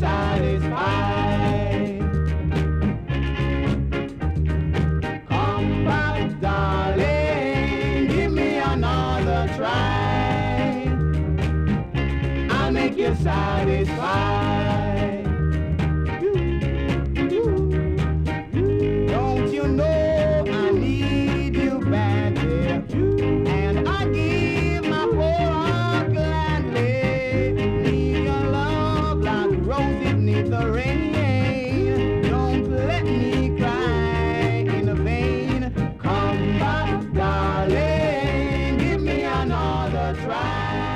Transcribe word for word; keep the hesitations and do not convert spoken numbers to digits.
satisfied. Come back, darling, give me another try. I'll make you satisfied. Don't you know I need you badly, and I give my whole heart gladly. Need your love like roses need the rain. Don't let me cry in vain. Come back, darling, give me another try.